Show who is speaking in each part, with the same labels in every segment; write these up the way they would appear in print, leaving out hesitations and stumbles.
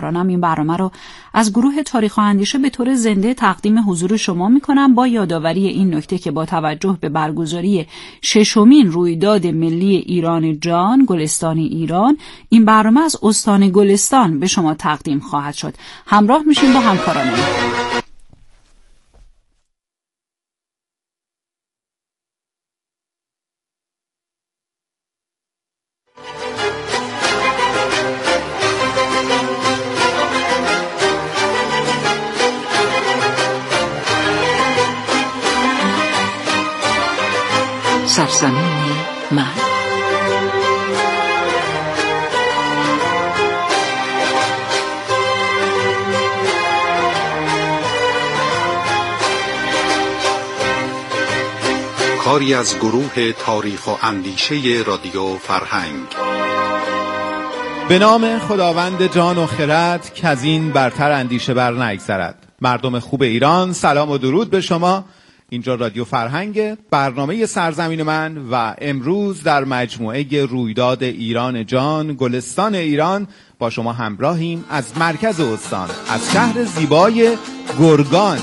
Speaker 1: همکارانم این برنامه رو از گروه تاریخ و اندیشه به طور زنده تقدیم حضور شما میکنم، با یادآوری این نکته که با توجه به برگزاری 6مین رویداد ملی ایران جان گلستان ایران، این برنامه از استان گلستان به شما تقدیم خواهد شد. همراه میشیم با همکارانم.
Speaker 2: سرزمین من.
Speaker 3: کاری از گروه تاریخ و اندیشه رادیو فرهنگ.
Speaker 4: به نام خداوند جان و خرد که از این برتر اندیشه بر نگذرد. مردم خوب ایران، سلام و درود به شما. اینجا رادیو فرهنگ، برنامه سرزمین من و امروز در مجموعه رویداد ایران جان گلستان ایران با شما همراهیم از مرکز استان، از شهر زیبای گرگان.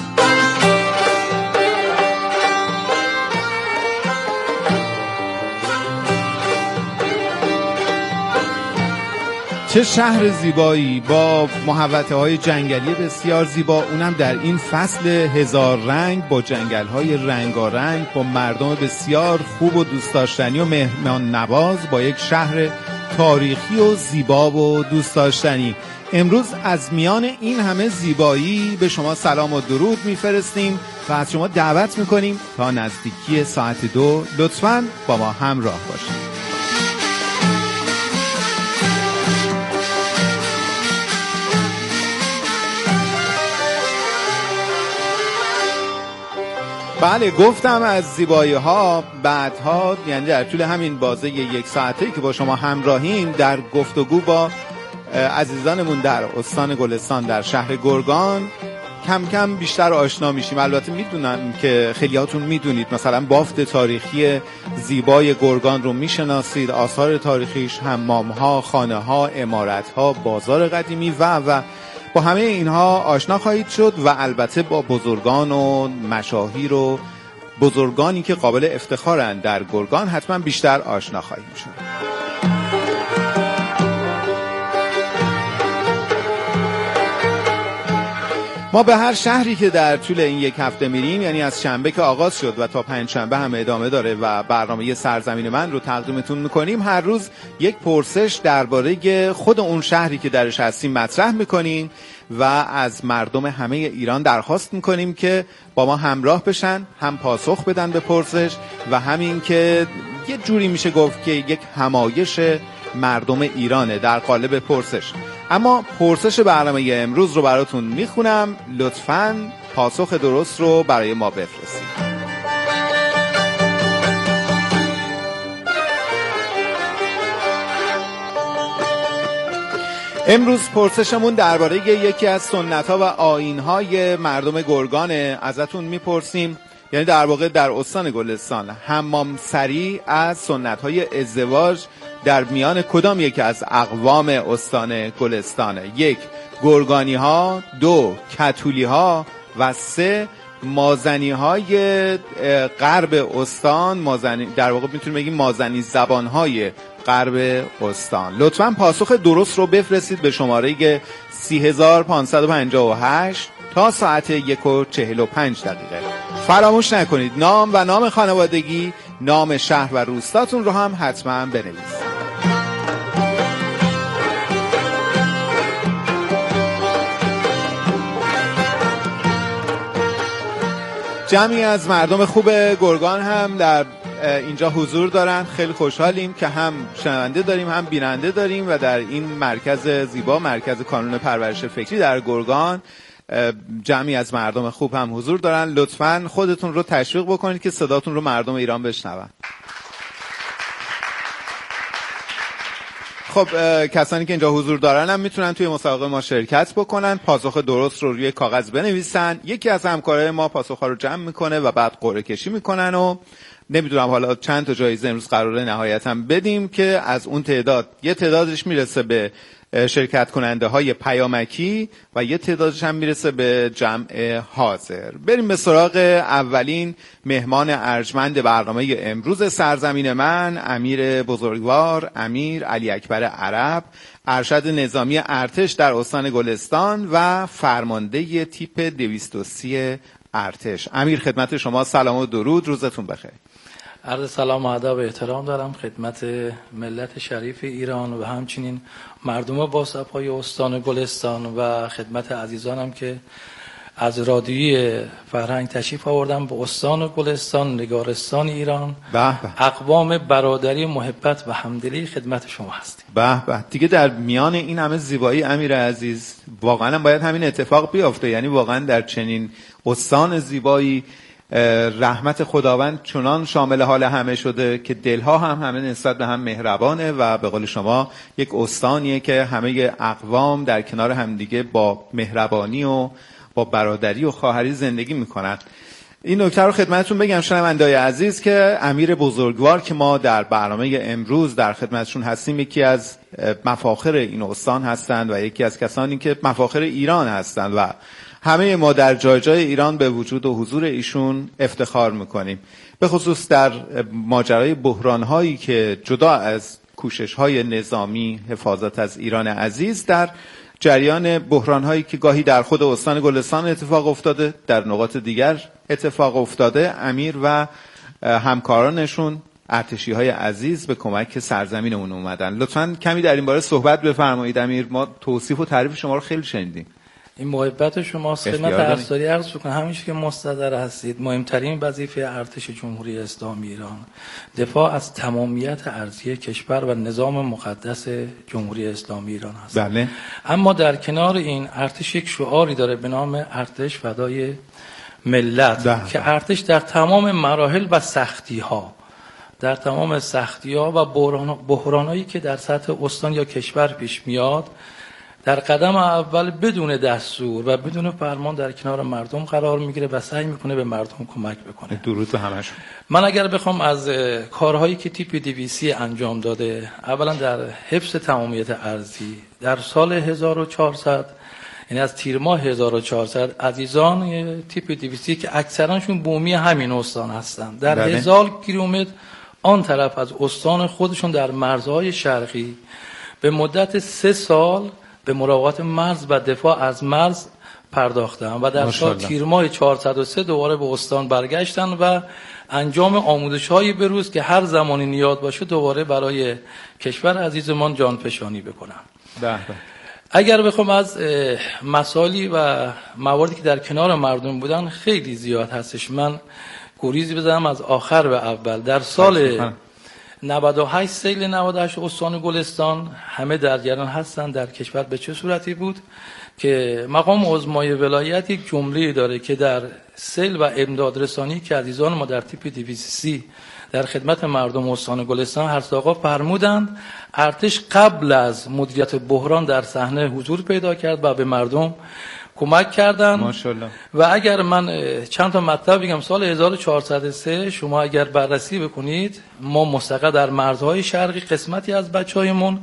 Speaker 4: چه شهر زیبایی با محوطه‌های جنگلی بسیار زیبا، اونم در این فصل هزار رنگ، با جنگل‌های رنگارنگ، با مردم بسیار خوب و دوست داشتنی و مهمان نواز، با یک شهر تاریخی و زیبا و دوست داشتنی. امروز از میان این همه زیبایی به شما سلام و درود میفرستیم و از شما دعوت میکنیم تا نزدیکی ساعت 2 لطفاً با ما همراه باشید. بله، گفتم از زیبایی ها. بعدها یعنی در طول همین بازه یک ساعته که با شما همراهیم در گفتگو با عزیزانمون در استان گلستان در شهر گرگان کم کم بیشتر آشنا میشیم. البته میدونم که خیلیاتون میدونید، مثلا بافت تاریخی زیبای گرگان رو میشناسید، آثار تاریخیش، حمام‌ها، خانه‌ها، عمارت‌ها، بازار قدیمی و با همه اینها آشنا خواهید شد و البته با بزرگان و مشاهیر و بزرگانی که قابل افتخارند در گرگان حتما بیشتر آشنا خواهیم شد. ما به هر شهری که در طول این یک هفته میریم، یعنی از شنبه که آغاز شد و تا پنجشنبه هم ادامه داره و برنامه سرزمین من رو تقدیمتون میکنیم، هر روز یک پرسش درباره خود اون شهری که درش هستیم مطرح میکنیم و از مردم همه ایران درخواست میکنیم که با ما همراه بشن، هم پاسخ بدن به پرسش و همین که یه جوری میشه گفت که یک همایش مردم ایرانه در قالب پرسش. اما پرسش برنامه امروز رو براتون میخونم، لطفاً پاسخ درست رو برای ما بفرستید. امروز پرسشمون درباره یکی از سنت‌ها و آیین‌های مردم گرگانه. ازتون میپرسیم، یعنی در واقع در استان گلستان، حمام سری از سنت‌های ازدواج در میان کدام یکی از اقوام استان گلستانه؟ 1. گرگانی ها، 2. کتولی ها و 3. مازنی های غرب استان، مازنی در واقع میتونیم بگیم مازنی زبان های غرب استان. لطفاً پاسخ درست رو بفرستید به شماره 30558 تا ساعت 1:45. فراموش نکنید نام و نام خانوادگی، نام شهر و روستاتون رو هم حتما بنویسید. جمعی از مردم خوب گرگان هم در اینجا حضور دارن. خیلی خوشحالیم که هم شنونده داریم هم بیننده داریم و در این مرکز زیبا، مرکز کانون پرورش فکری در گرگان، جمعی از مردم خوب هم حضور دارن. لطفاً خودتون رو تشویق بکنید که صداتون رو مردم ایران بشنون. خب کسانی که اینجا حضور دارن هم میتونن توی مسابقه ما شرکت بکنن، پاسخ درست رو روی کاغذ بنویسن. یکی از همکارای ما پاسخ‌ها رو جمع میکنه و بعد قرعه کشی میکنن و نمیدونم حالا چند تا جایزه امروز قراره نهایتاً بدیم که از اون تعداد یه تعدادش میرسه به شرکت کننده های پیامکی و یه تعدادش هم میرسه به جمع حاضر. بریم به سراغ اولین مهمان ارجمند برنامه امروز سرزمین من، امیر بزرگوار، امیر علی اکبر عرب، ارشد نظامی ارتش در استان گلستان و فرمانده تیپ 230 ارتش. امیر خدمت شما سلام و درود، روزتون بخیر.
Speaker 5: عرض سلام و ادب و احترام دارم خدمت ملت شریف ایران و همچنین مردم باصفای استان گلستان و خدمت عزیزانم که از رادیوی فرهنگ تشریف آوردم به استان گلستان، نگارستان ایران. اقوام برادری، محبت و همدلی خدمت شما هستیم.
Speaker 4: به دیگه در میان این همه زیبایی امیر عزیز واقعا باید همین اتفاق بیفته، یعنی واقعا در چنین استان زیبایی رحمت خداوند چنان شامل حال همه شده که دلها هم همه نسبت به هم مهربانه و به قول شما یک استانیه که همه اقوام در کنار همدیگه با مهربانی و با برادری و خواهری زندگی میکنن. این نکته رو خدمتتون بگم شنونده‌های عزیز که امیر بزرگوار که ما در برنامه امروز در خدمتشون هستیم یکی از مفاخر این استان هستند و یکی از کسانی که مفاخر ایران هستند و همه ما در جای جای ایران به وجود و حضور ایشون افتخار میکنیم، به خصوص در ماجرای بحران‌هایی که جدا از کوشش‌های نظامی حفاظت از ایران عزیز در جریان بحران‌هایی که گاهی در خود استان گلستان اتفاق افتاده، در نقاط دیگر اتفاق افتاده، امیر و همکارانشون ارتشی‌های عزیز به کمک سرزمینمون اومدن. لطفاً کمی در این باره صحبت بفرمایید امیر. ما توصیف و تعریف شما رو خیلی شنیدیم.
Speaker 5: این محبت شماست. خدمت ارسالی عرض کنم همیشه که مستدر هستید، مهمترین وظیفه ارتش جمهوری اسلامی ایران دفاع از تمامیت ارضی کشور و نظام مقدس جمهوری اسلامی ایران هست.
Speaker 4: بله.
Speaker 5: اما در کنار این ارتش یک شعاری داره به نام ارتش فدای ملت که ارتش در تمام مراحل و سختی‌ها و بحران‌هایی که در سطح استان یا کشور پیش میاد در قدم اول بدون دستور و بدون فرمان در کنار مردم قرار میگیره و سعی میکنه به مردم کمک بکنه.
Speaker 4: درود به همشون.
Speaker 5: من اگر بخوام از کارهایی که تیپ 230 انجام داده، اولا در حفظ تمامیت ارضی در سال 1400 یعنی از تیر ماه 1400 عزیزان تیپ 230 که اکثرانشون بومی همین استان هستند در 1000 کیلومتر آن طرف از استان خودشون در مرزهای شرقی به مدت 3 سال به مراقبت مرز و دفاع از مرز پرداختن و در سال تیر ماه 403 دوباره به استان برگشتن و انجام آموزش‌های بروز که هر زمانی نیاز باشه دوباره برای کشور عزیزمان جانفشانی بکنن. اگر بخوام از مسائلی و مواردی که در کنار مردم بودن خیلی زیاد هستش، من گریزی بزنم از آخر به اول. در سال 98 سیل 98 استان گلستان همه در جریان هستن در کشور به چه صورتی بود که مقام عظمای ولایت یک جمله داره که در سیل و امداد رسانی که عزیزان ما در تیپ 230 در خدمت مردم استان گلستان هر آقا فرمودند ارتش قبل از مدیریت بحران در صحنه حضور پیدا کرد و به مردم کمک کردن.
Speaker 4: ماشاءالله.
Speaker 5: و اگر من چند تا مطلب بگم، سال 1403 شما اگر بررسی بکنید ما مستقر در مرزهای شرقی قسمتی از بچه‌هایمون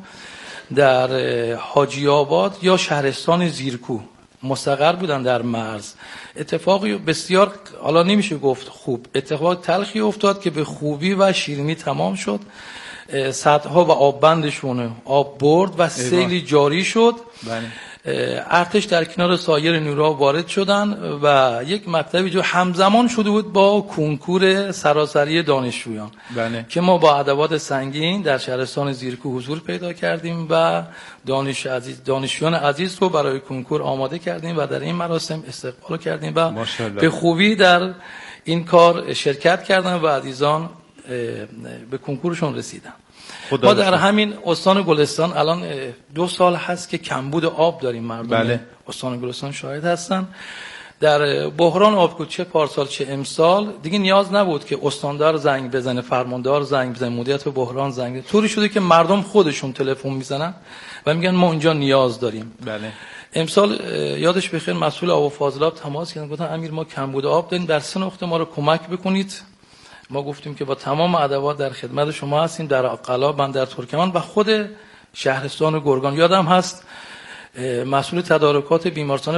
Speaker 5: در حاجی آباد یا شهرستان زیرکوه مستقر بودن در مرز. اتفاقی بسیار حالا نمیشه گفت خوب، اتفاق تلخی افتاد که به خوبی و شیرینی تمام شد. سدها و آببندشون آب برد و سیلی جاری شد.
Speaker 4: بله.
Speaker 5: ارتش در کنار سایر نیروها وارد شدن و یک مطلبی جو همزمان شده بود با کنکور سراسری دانشجویان.
Speaker 4: بله. که
Speaker 5: ما با ادوات سنگین در شهرستان زیرکوه حضور پیدا کردیم و دانشجویان عزیز رو برای کنکور آماده کردیم و در این مراسم استقبال کردیم و به خوبی در این کار شرکت کردن و عزیزان به کنکورشون رسیدن. ما در همین استان گلستان الان 2 سال هست که کمبود آب داریم. مردم استان گلستان شاهد هستن. در بحران آب چه پارسال چه امسال دیگه نیاز نبود که استاندار زنگ بزنه، فرماندار زنگ بزنه، مدیریت بحران زنگ بزنه. طوری شده که مردم خودشون تلفن میزنن و میگن ما اونجا نیاز داریم.
Speaker 4: بله.
Speaker 5: امسال یادش بخیر مسئول آب و فاضلاب تماس گرفتن، گفتن امیر ما کمبود آب داریم، در 3 نقطه ما رو کمک بکنید. ما گفتیم که با تمام ادوات در خدمت شما هستیم، در قلاب، در ترکمان و خود شهرستان گرگان. یادم هست مسئول تدارکات بیمارستان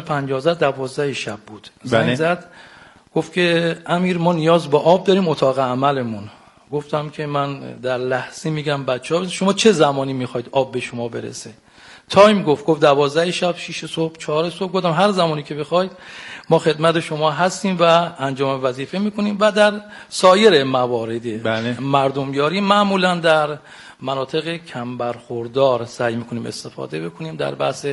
Speaker 5: 12 شب بود، زنگ زد گفت که امیر ما نیاز به آب داریم اتاق عملمون. گفتم که من در لحظه میگم بچه‌ها شما چه زمانی میخواید آب به شما برسه؟ تایم گفت 12 شب، 6 صبح، 4 صبح. گفتم هر زمانی که بخواید ما خدمت شما هستیم و انجام وظیفه میکنیم. و در سایر موارد مردم یاری معمولا در مناطق کم برخوردار سعی میکنیم استفاده بکنیم در بحث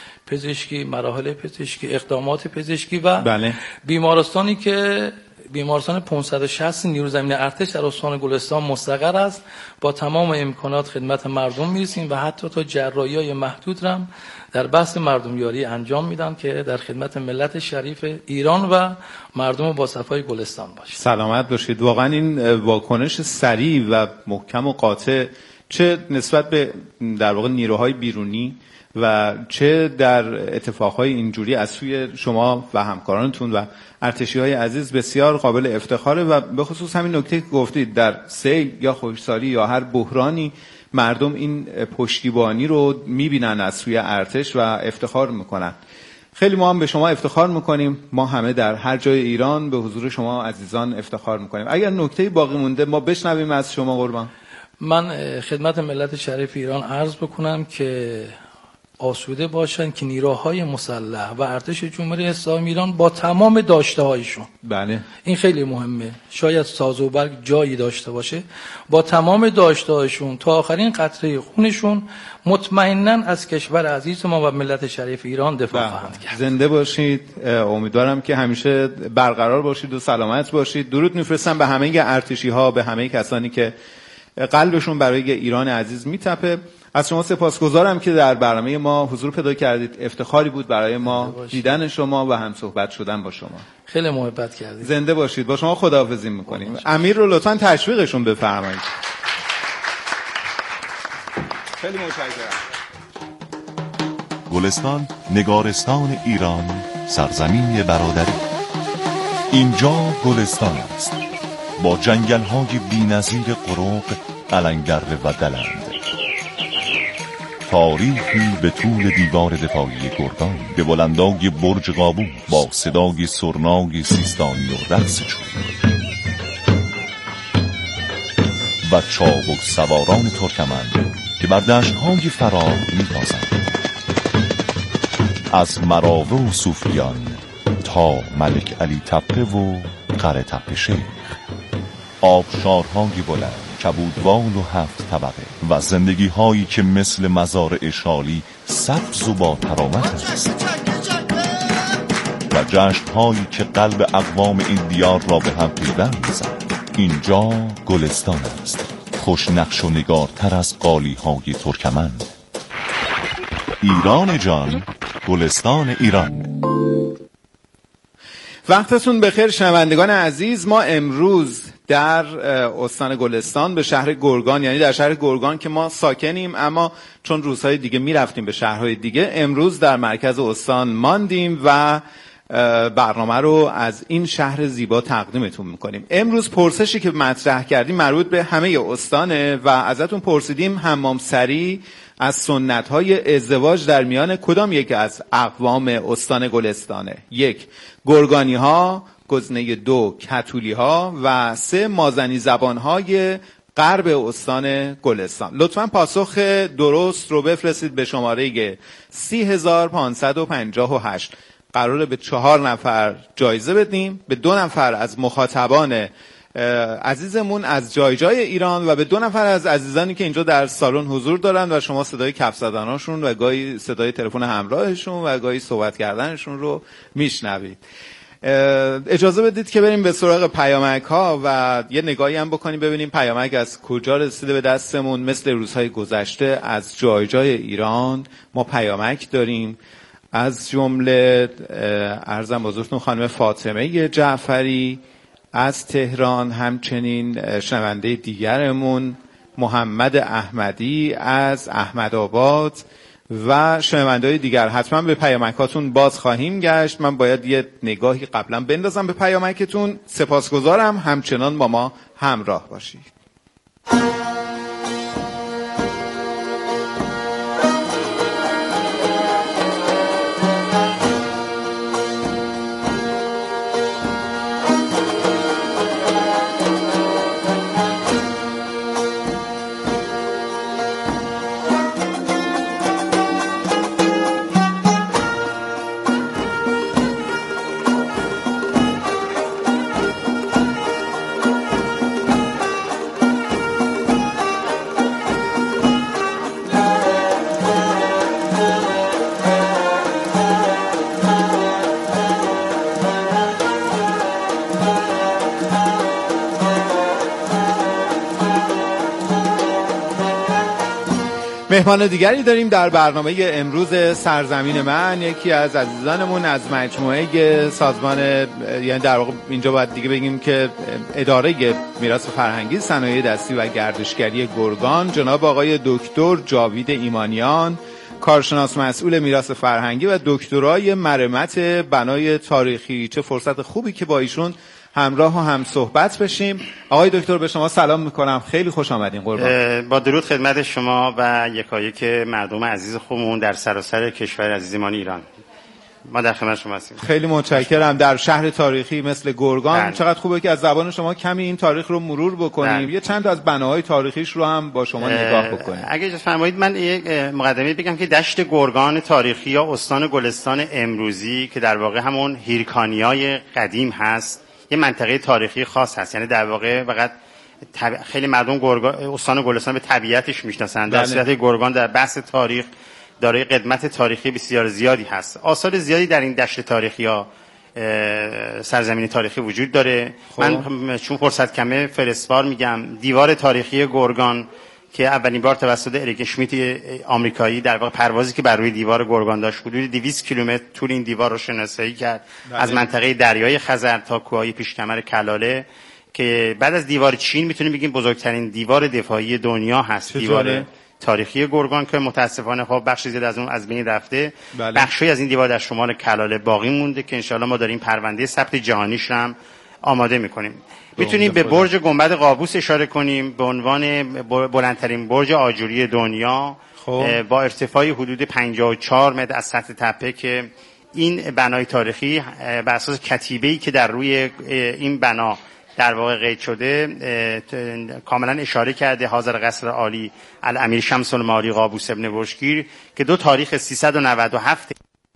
Speaker 5: پزشکی، مراحل پزشکی، اقدامات پزشکی و بیمارستانی که بیمارستان 560 نیروی زمینی ارتش در استان گلستان مستقر است. با تمام امکانات خدمت مردم میرسیم و حتی تا جراحی‌های محدود هم در بحث مردمیاری انجام میدن که در خدمت ملت شریف ایران و مردم با صفای گلستان باشه.
Speaker 4: سلامت باشید. واقعا این واکنش سریع و محکم و قاطع چه نسبت به در واقع نیروهای بیرونی و چه در اتفاقهای اینجوری از سوی شما و همکارانتون و ارتشی‌های عزیز بسیار قابل افتخاره و به خصوص همین نکته که گفتید در سیل یا خشکسالی یا هر بحرانی مردم این پشتیبانی رو میبینن از سوی ارتش و افتخار میکنن. خیلی ما هم به شما افتخار میکنیم. ما همه در هر جای ایران به حضور شما عزیزان افتخار میکنیم. اگر نکته باقی مونده ما بشنویم از شما قربان.
Speaker 5: من خدمت ملت شریف ایران عرض بکنم که آسوده باشن که نیروهای مسلح و ارتش جمهوری اسلامی ایران با تمام داشته‌هایشون، این خیلی مهمه، شاید ساز و برگ جایی داشته باشه، با تمام داشته‌هایشون تا آخرین قطره خونشون مطمئناً از کشور عزیز ما و ملت شریف ایران دفاع خواهند کرد.
Speaker 4: زنده باشید. امیدوارم که همیشه برقرار باشید و سلامت باشید. درود میفرستم به همه ارتشی‌ها، به همه کسانی که قلبشون برای ایران عزیز میتپه. از شما سپاسگزارم که در برنامه ما حضور پیدا کردید. افتخاری بود برای ما دیدن شما و هم صحبت شدن با شما.
Speaker 5: خیلی محبت کردید.
Speaker 4: زنده باشید. با شما خداحافظی میکنیم. امیر رو لطفاً تشویقشون بفرمایید. خیلی متشکرم.
Speaker 6: گلستان، نگارستان ایران، سرزمین برادری. اینجا گلستان است، با جنگل‌های بی‌نظیر قرق، قلنگره و دلند. تاریخی به طول دیوار دفاعی گرگان، به بلندای برج قابو، با صدای سرنای سیستانی و رقص چوب و چابک سواران ترکمن که بر دشت‌های فرار می‌تازند. از مراوه و صوفیان تا ملک علی تپه و قره تپه شیخ، آبشارهای بلند، کبودوال و 7 طبقه و زندگی هایی که مثل مزارع شالی سبز و با ترامت است و جشن هایی که قلب اقوام این دیار را به هم پیوند می‌زند. اینجا گلستان است، خوش نقش و نگارتر از قالی های ترکمن. ایران جان، گلستان ایران.
Speaker 4: وقتتون بخیر شنوندگان عزیز. ما امروز در استان گلستان به شهر گرگان، یعنی در شهر گرگان که ما ساکنیم، اما چون روزهای دیگه میرفتیم به شهرهای دیگه، امروز در مرکز استان ماندیم و برنامه رو از این شهر زیبا تقدیمتون میکنیم. امروز پرسشی که مطرح کردیم مربوط به همه استانه و ازتون پرسیدیم حمام سری از سنت‌های ازدواج در میان کدام یک از اقوام استان گلستانه؟ 1. گرگانی‌ها، گزینه 2 کتولی‌ها و 3 مازنی زبان‌های غرب استان گلستان. لطفاً پاسخ درست رو بفرستید به شماره 30558. قراره به 4 نفر جایزه بدیم، به 2 نفر از مخاطبان عزیزمون از جای ایران و به 2 نفر از عزیزانی که اینجا در سالن حضور دارن و شما صدای کف زدناشون و گاهی صدای تلفن همراهشون و گاهی صحبت کردنشون رو میشنوید. اجازه بدید که بریم به سراغ پیامک ها و یه نگاهی هم بکنیم ببینیم پیامک از کجا رسیده به دستمون. مثل روزهای گذشته از جای ایران ما پیامک داریم، از جمله عرضم حضورتون خانم فاطمه جعفری از تهران، همچنین شنونده دیگرمون محمد احمدی از احمدآباد و شنونده‌های دیگر. حتما به پیامکاتون باز خواهیم گشت. من باید یه نگاهی قبلا بندازم به پیامکتون. سپاسگزارم، همچنان با ما همراه باشید. مهمان دیگری داریم در برنامه امروز سرزمین من، یکی از عزیزانمون از مجموعه سازمان، یعنی در واقع اینجا باید دیگه بگیم که اداره میراث فرهنگی، صنایع دستی و گردشگری گرگان، جناب آقای دکتر جاوید ایمانیان، کارشناس مسئول میراث فرهنگی و دکترای مرمت بنای تاریخی. چه فرصت خوبی که با ایشون همراه و هم صحبت بشیم. آقای دکتر به شما سلام میکنم، خیلی خوش آمدین. قربان.
Speaker 7: با درود خدمت شما و یکایک مردم عزیز خوبمون در سراسر کشور عزیزمان ایران. ما در خدمت شما هستیم.
Speaker 4: خیلی متشکرم. در شهر تاریخی مثل گرگان
Speaker 7: بله.
Speaker 4: چقدر خوبه که از زبان شما کمی این تاریخ رو مرور بکنیم.
Speaker 7: بله.
Speaker 4: یه چند تا از بناهای تاریخیش رو هم با شما نگاه بکنیم.
Speaker 7: اگه اجازه فرمایید من یک مقدمه بگم که دشت گرگان تاریخی یا استان گلستان امروزی که در واقع همون هیرکانیای قدیم هست، یه منطقه تاریخی خاص هست. یعنی در واقع فقط خیلی مردم استان گلستان به طبیعتش میشناسن، در صورتی گرگان در بحث تاریخ دارای قدمت تاریخی بسیار زیادی هست. آثار زیادی در این دشت تاریخی یا سرزمین تاریخی وجود داره. من چون فرصت کمه فلسفار میگم دیوار تاریخی گرگان که اولین بار توسط اریک اشمیت آمریکایی در واقع پروازی که بر روی دیوار گرگان داشت حدود 200 کیلومتر طول این دیوار رو شناسایی کرد. بله. از منطقه دریای خزر تا کوههای پیشکمر کلاله که بعد از دیوار چین میتونیم بگیم بزرگترین دیوار دفاعی دنیا هست. دیوار تاریخی گرگان که متاسفانه خب بخش زیاد از اون از بین رفته. بله. بخشی از این دیوار در شمال کلاله باقی مونده که انشالله ما داریم پرونده ثبت جهانیش هم آماده میکنیم. میتونیم به برج گنبد قابوس اشاره کنیم به عنوان بلندترین برج آجوری دنیا با ارتفاعی حدود 54 متر از سطح تپه که این بنای تاریخی بر اساس کتیبه‌ای که در روی این بنا در واقع قید شده کاملا اشاره کرده حاضر قصر عالی الامیر شمس المعالی قابوس ابن بشکیر که دو تاریخ 397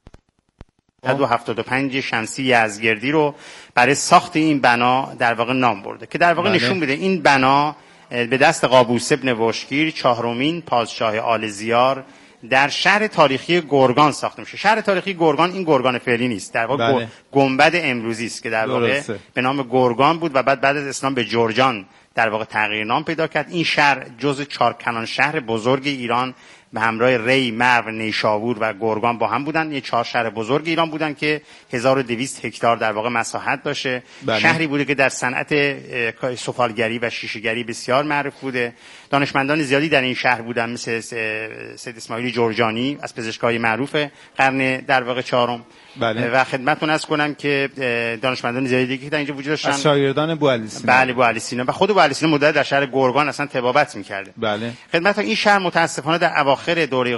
Speaker 7: 275 شمسی یزدگردی رو برای ساخت این بنا در واقع نام برده که در واقع نشون میده این بنا به دست قابوس ابن بشکیر چهارمین پادشاه آل زیار در شهر تاریخی گرگان ساخته میشه. شهر تاریخی گرگان این گرگان فعلی نیست، در واقع گنبد امروزی است که در واقع به نام گرگان بود و بعد از اسلام به جرجان در واقع تغییر نام پیدا کرد. این شهر جزء چارکنان شهر بزرگ ایران به همراه ری، مرو، نیشابور و گرگان با هم بودن. یه 4 شهر بزرگ ایران بودن که 1200 هکتار در واقع مساحت داشته. بله. شهری بوده که در صنعت سفالگری و شیشه‌گری بسیار معروف بوده. دانشمندان زیادی در این شهر بودن مثل سید اسماعیل جرجانی از پزشکای معروف قرن در واقع 4م. بله. و خدمتتون عرض کنم که دانشمندان زیادی که در اینجا وجود داشتن
Speaker 4: از شاگردان بوعلی سینا.
Speaker 7: بله بوعلی سینا و خود بوعلی سینا مدت در شهر گرگان اصلا طبابت می‌کرده.
Speaker 4: بله.
Speaker 7: خدمتتون این شهر متاسفانه در اواخر دوره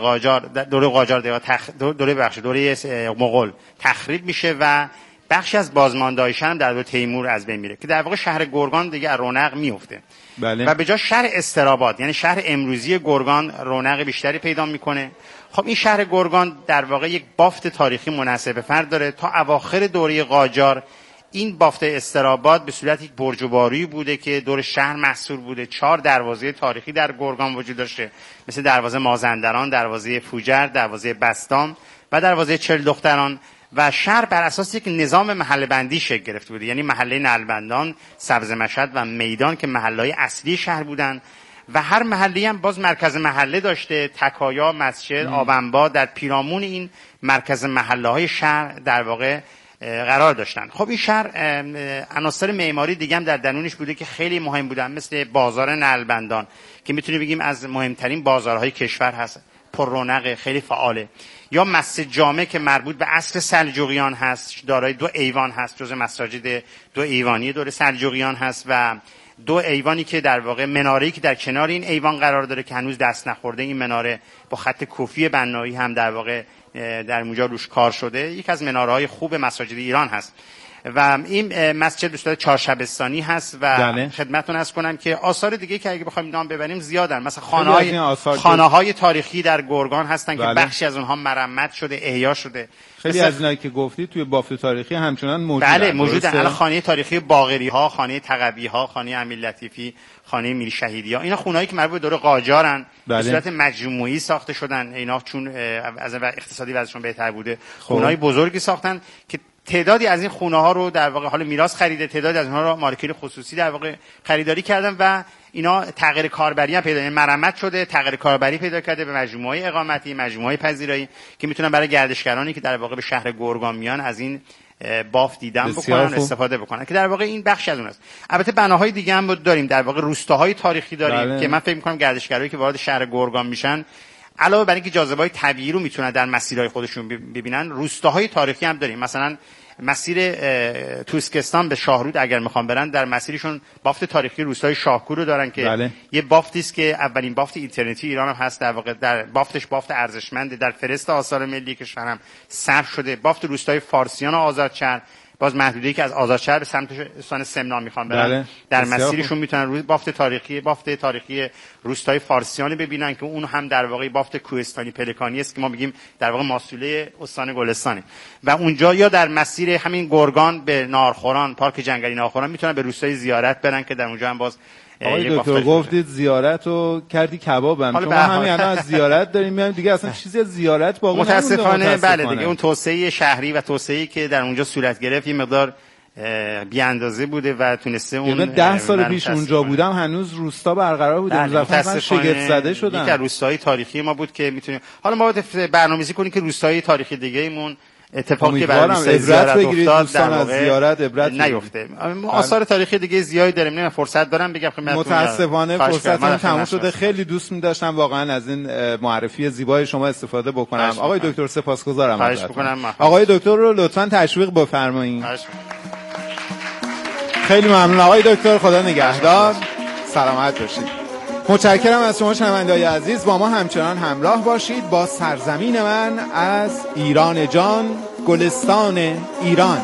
Speaker 7: مغول تخریب میشه و بخشی از بازماندهایش هم در دوره تیمور از بین میره که در واقع شهر گرگان دیگه رونق میفته. بله. و به جای شهر استراباد یعنی شهر امروزی گرگان رونق بیشتری پیدا میکنه. خب این شهر گرگان در واقع یک بافت تاریخی منحصر به فرد داره. تا اواخر دوره قاجار این بافت استراباد به صورت یک برج و بارویی بوده که دور شهر محصور بوده. 4 دروازه تاریخی در گرگان وجود داشته مثل دروازه مازندران، دروازه فوجر، دروازه بستام و دروازه 40 دختران و شهر بر اساس یک نظام محله بندی شکل گرفته بوده. یعنی محله نلبندان، سبز مشهد و میدان که محله‌های اصلی شهر بودن و هر محله هم باز مرکز محله داشته، تکایا، مسجد، آبنبا در پیرامون این مرکز محله‌های شهر در واقع قرار داشتن. خب این شهر عناصر معماری دیگه هم در درونش بوده که خیلی مهم بودن مثل بازار نلبندان که میتونیم بگیم از مهمترین بازارهای کشور هست، پر رونق، خیلی فعاله. یا مسجد جامع که مربوط به عصر سلجوقیان هست، دارای 2 ایوان هست، جزء مساجد 2 ایوانی دور سلجوقیان هست و 2 ایوانی که در واقع مناره‌ای که در کنار این ایوان قرار داره که هنوز دست نخورده. این مناره با خط کوفی بنایی هم در واقع در اونجا روش کار شده. یک از مناره‌های خوب مساجد ایران هست و این مسجد به صورت 4 شبستانی هست و خدمتتون عرض کنم که آثار دیگه که اگه بخوایم نام ببریم زیادن. مثلا خانه‌های تاریخی در گرگان هستن که بخشی از اونها مرمت شده، احیا شده.
Speaker 4: خیلی از اینایی که گفتی توی بافت تاریخی همچنان موجودن.
Speaker 7: بله موجودن. الان خانه تاریخی باقری‌ها، خانه تقوی‌ها، خانه امیر لطیفی، خانه میر شهیدی‌ها، اینا خونه‌ای که مربوط به دوره قاجارن. به صورت مجموعی ساخته شدن. اینا چون از اقتصادی وضعشون بهتر بوده خونه‌های بزرگی ساختن که تعدادی از این خونه ها رو در واقع حال میراث خریده، تعدادی از اونها رو مالکین خصوصی در واقع خریداری کردن و اینا تغییر کاربری هم پیدا کردن، مرمت شده، تغییر کاربری پیدا کرده به مجموعه اقامتی، مجموعه پذیرایی که میتونن برای گردشگرانی که در واقع به شهر گرگان میان از این بافت دیدن بکنن، استفاده بکنن، که در واقع این بخش از اون است. البته بناهای دیگه هم داریم، در واقع روستاهای تاریخی داریم که من فکر می‌کنم گردشگرایی که وارد شهر گرگان میشن علاوه بر اینکه جاذبه‌های طبیعی رو میتونن در مسیرهای خودشون ببینن، روستاهای تاریخی هم داریم. مثلا مسیر توسکستان به شاهرود اگر میخوان برن، در مسیرشون بافت تاریخی روستای شاهکور رو دارن که یه بافتی است که اولین بافت اینترنتی ایران هم هست، در واقع در بافتش بافت ارزشمنده، در فهرست آثار ملی کشور هم ثبت شده. بافت روستای فارسیان و آزادشهر، باز محدوده‌ای که از آزادشهر به سمت استان سمنان میخوان برن، در مسیرشون میتونن بافت تاریخی روستای فارسیان ببینن که اون هم در واقع بافت کوهستانی پلکانی است که ما میگیم در واقع ماسوله استان گلستانه. و اونجا یا در مسیر همین گرگان به نارخوران، پارک جنگلی نارخوران میتونن به روستای زیارت برن که در اونجا هم باز
Speaker 4: آقای دکتر گفتید زیارت رو کردی کبابم، چون ما همین الان از زیارت داریم میایم دیگه، اصلا چیزی از زیارت باقی نمونده
Speaker 7: متاسفانه. بله دیگه، اون توسعه شهری و توسعه‌ای که در اونجا صورت گرفت یه مقدار بی اندازه بوده و تونسته اون
Speaker 4: 10 سال پیش اونجا بودم هنوز روستا برقرار بود، متاسفانه شگفت زده شدن.
Speaker 7: یکی از روستاهای تاریخی ما بود که میتونیم حالا ما برنامه‌ریزی کنیم که روستای تاریخی دیگه‌مون اتفاقی که برای زیارت افتاد در واقع
Speaker 4: زیارت عبرت
Speaker 7: نیفته. آثار تاریخی دیگه زیادی داریم، نه فرصت دارم بگم خدمتتون.
Speaker 4: متاسفانه فرصتم تموم شده. خیلی دوست می‌داشتم واقعا از این معرفی زیبای شما استفاده بکنم. آقای دکتر سپاسگزارم ازتون. آقای دکتر رو لطفاً تشویق بفرمایید. خیلی ممنون آقای دکتر، خدا نگهدار، سلامت باشید. متشکرم از شما شنونده‌های عزیز، با ما همچنان همراه باشید با سرزمین من از ایران جان، گلستان ایران.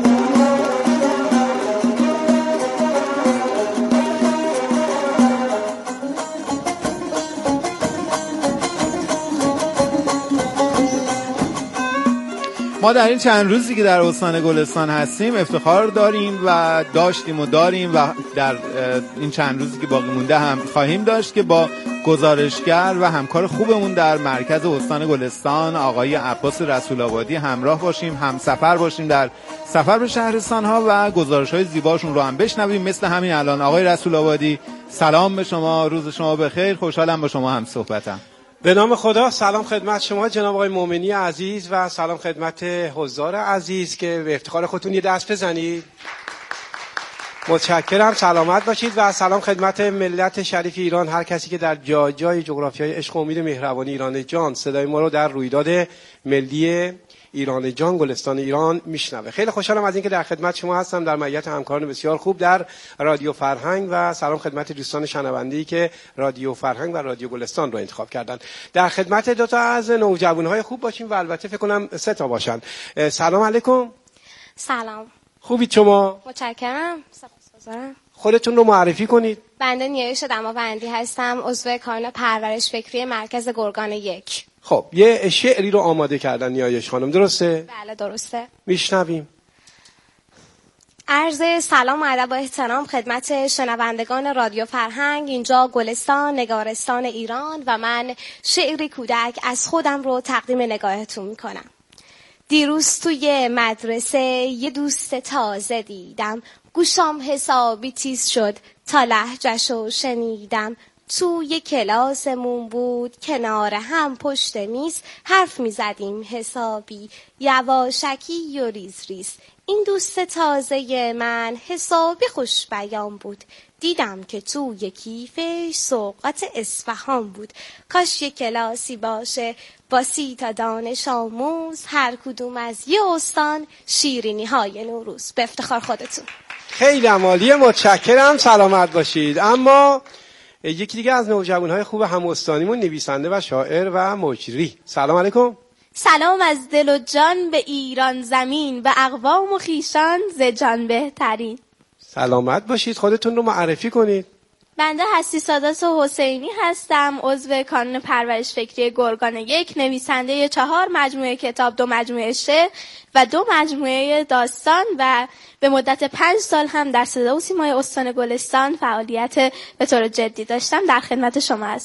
Speaker 4: ما در این چند روزی که در استان گلستان هستیم افتخار داریم و داشتیم و داریم و در این چند روزی که باقی مونده هم خواهیم داشت که با گزارشگر و همکار خوبمون در مرکز استان گلستان آقای عباس رسول آبادی همراه باشیم، همسفر باشیم در سفر به شهرستان ها و گزارش‌های زیباشون رو هم بشنویم. مثل همین الان آقای رسول آبادی، سلام به شما، روز شما بخیر، خوشحالم با شما هم صحبتم.
Speaker 8: به نام خدا، سلام خدمت شما جناب آقای مومنی عزیز و سلام خدمت حضار عزیز که به افتخار خودتون یه دست بزنید. متشکرم، سلامت باشید و سلام خدمت ملت شریف ایران، هر کسی که در جای جغرافیای عشق و امید مهربانی ایران جان صدای ما رو در رویداد ملی ایران جان گلستان ایران میشنوه. خیلی خوشحالم از اینکه در خدمت شما هستم در معیت همکاران بسیار خوب در رادیو فرهنگ و سلام خدمت دوستان شنونده‌ای که رادیو فرهنگ و رادیو گلستان رو انتخاب کردن. در خدمت دو تا از نوجوان‌های خوب باشیم و البته فکر کنم 3 تا باشن. سلام علیکم.
Speaker 9: سلام.
Speaker 8: خوبید شما؟
Speaker 9: متشکرم. سپاسگزارم.
Speaker 8: خودتون رو معرفی کنید.
Speaker 9: بنده نیایش دماوندی هستم، عضو کانون پرورش فکری مرکز گرگان 1.
Speaker 8: خب یه شعری رو آماده کردن نیایش خانم، درسته؟
Speaker 9: بله درسته.
Speaker 8: میشنویم.
Speaker 9: عرض سلام و ادب و احترام خدمت شنوندگان رادیو فرهنگ. اینجا گلستان نگارستان ایران و من شعری کودک از خودم رو تقدیم نگاهتون میکنم. دیروز توی مدرسه یه دوست تازه دیدم، گوشام حسابی تیز شد تا لهجه‌شو شنیدم. توی کلاسمون بود کنار هم پشت میز، حرف میزدیم حسابی یواشکی و ریز ریز. این دوست تازه من حسابی خوش بیان بود، دیدم که توی کیفش سوغات اصفهان بود. کاش یه کلاسی باشه با 30 تا دانش آموز، هر کدوم از یه استان شیرینی های نوروز. به افتخار خودتون.
Speaker 8: خیلی عالیه، متشکرم، سلامت باشید. اما یکی دیگه از نوجوان‌های خوب هم‌استانیمون، نویسنده و شاعر و مجری. سلام علیکم.
Speaker 10: سلام از دل و جان به ایران زمین، به اقوام و خیشان ز جان بهترین.
Speaker 8: سلامت باشید، خودتون رو معرفی کنید.
Speaker 10: بنده هستی سادات حسینی هستم، عضو کانون پرورش فکری گرگان 1، نویسنده 4 مجموعه کتاب، 2 مجموعه شعر و 2 مجموعه داستان و به مدت 5 سال هم در صدا و سیمای استان گلستان فعالیت به طور جدی داشتم. در خدمت شما هستم.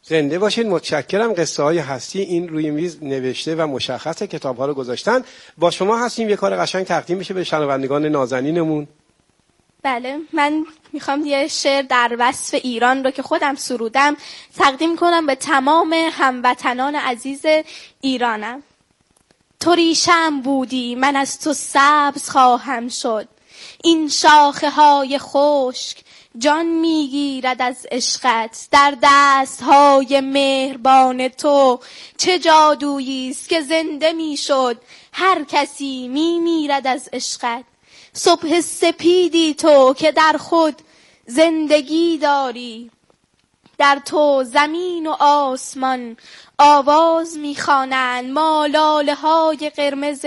Speaker 8: زنده باشید. متشکرم. قصه های هستی این روی میز نوشته و مشخصه، کتاب ها رو گذاشتن. با شما هستیم یه کار قشنگ تقدیم میشه به شنوندگان نازنینمون.
Speaker 10: بله، من میخوام یه شعر در وصف ایران رو که خودم سرودم تقدیم کنم به تمام هموطنان عزیز ایرانم. تو ریشم بودی، من از تو سبز خواهم شد. این شاخه های خشک جان میگیرد از عشقت. در دست های مهربان تو چه جادویی است که زنده میشد هر کسی میمیرد از عشقت. صبح سپیدی تو که در خود زندگی داری. در تو زمین و آسمان آواز میخوانند. ما لاله های قرمز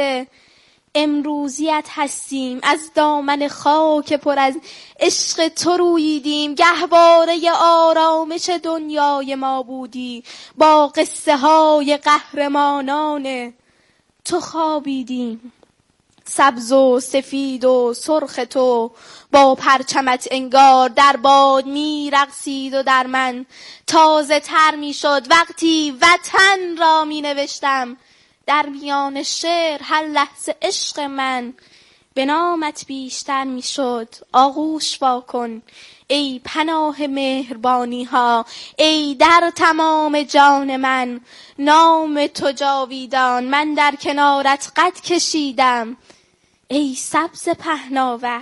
Speaker 10: امروزیت هستیم. از دامن خاک پر از عشق تو روییدیم. گهواره آرامش دنیای ما بودی. با قصه های قهرمانان تو خوابیدیم. سبز و سفید و سرخ تو با پرچمت انگار در باد می رقصید و در من تازه تر می شد وقتی وطن را می نوشتم. در میان شعر هر لحظه عشق من به نامت بیشتر می شد. آغوش واکن ای پناه مهربانی ها، ای در تمام جان من نام تو جاویدان. من در کنارت قد کشیدم ای سبز پهناور.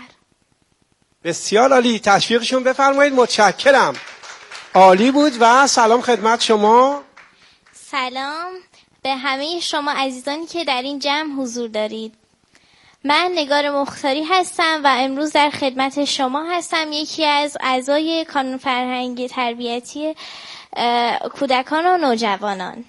Speaker 8: بسیار عالی، تشویقشون بفرمایید. متشکرم، عالی بود. و سلام خدمت شما.
Speaker 11: سلام به همه شما عزیزانی که در این جمع حضور دارید. من نگار مختاری هستم و امروز در خدمت شما هستم، یکی از اعضای کانون فرهنگی تربیتی کودکان و نوجوانان.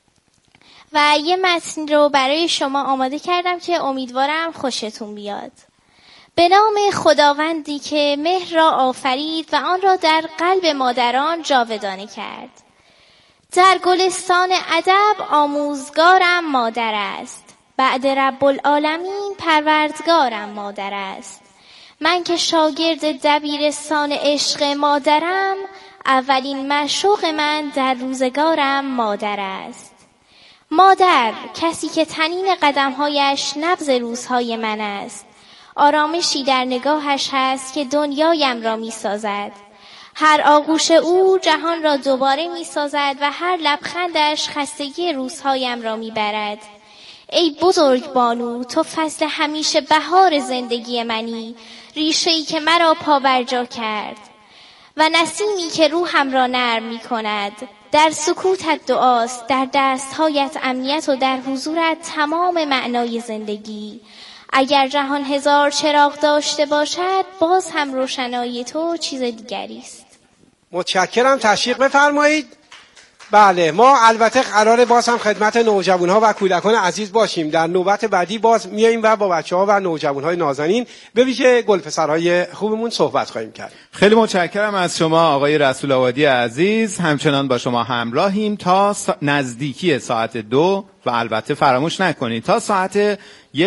Speaker 11: و یه متن رو برای شما آماده کردم که امیدوارم خوشتون بیاد. به نام خداوندی که مهر را آفرید و آن را در قلب مادران جاودانه کرد. در گلستان ادب آموزگارم مادر است. بعد رب العالمین پروردگارم مادر است. من که شاگرد دبیرستان عشق مادرم، اولین معشوق من در روزگارم مادر است. مادر، کسی که طنین قدمهایش نبض روزهای من است. آرامشی در نگاهش هست که دنیایم را می سازد. هر آغوش او جهان را دوباره می سازد و هر لبخندش خستگی روزهایم را می برد. ای بزرگ بانو، تو فصل همیشه بهار زندگی منی، ریشه‌ای که مرا پابرجا کرد و نسیمی که روحم را نرم می کند. در سکوتت دعاست، در دستهایت امنیت و در حضورت تمام معنای زندگی. اگر جهان 1000 چراغ داشته باشد، باز هم روشنایی تو چیز دیگری است.
Speaker 8: متشکرم، تشویق بفرمایید. بله، ما البته قراره باز هم خدمت نوجوان‌ها و کودکان عزیز باشیم. در نوبت بعدی باز میاییم و با بچه‌ها و نوجوان‌های نازنین به ویژه گلپسرهای خوبمون صحبت خواهیم کرد.
Speaker 4: خیلی متشکرم از شما آقای رسول آبادی عزیز. همچنان با شما همراهیم تا نزدیکی ساعت 2 و البته فراموش نکنید تا ساعت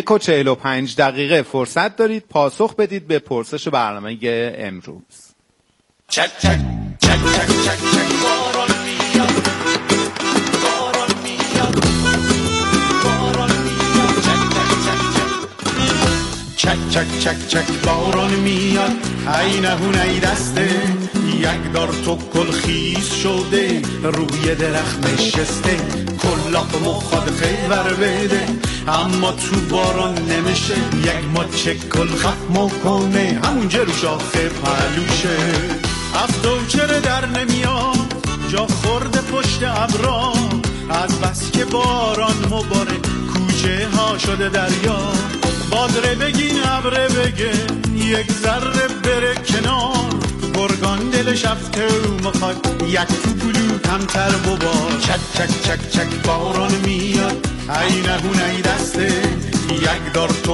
Speaker 4: 1:45 فرصت دارید پاسخ بدید به پرسش برنامه امروز.
Speaker 12: چک چک چک چک چک چک باران میاد، باران میاد، باران میاد، چک چک چک چک چک باران میاد. ای نهون ای دسته یک دار تو کل خیز شده، روی درخت نشسته کلاق مخواد خیبر بده، اما تو باران نمیشه یک ماچه کل خفمو کنه، همونجا رو شاخه پلوشه. افتو چرا در نمیاد جا خورده پشت ابرا، از بس که باران مباره کوچه ها شده دریا. بادره بگین ابره بگه یک ذره بره کنار، گرگان دلش افته و مخواد یک تو بلو کمتر ببار. چک چک چک چک باران میاد، ای نهون ای دسته یک دار تو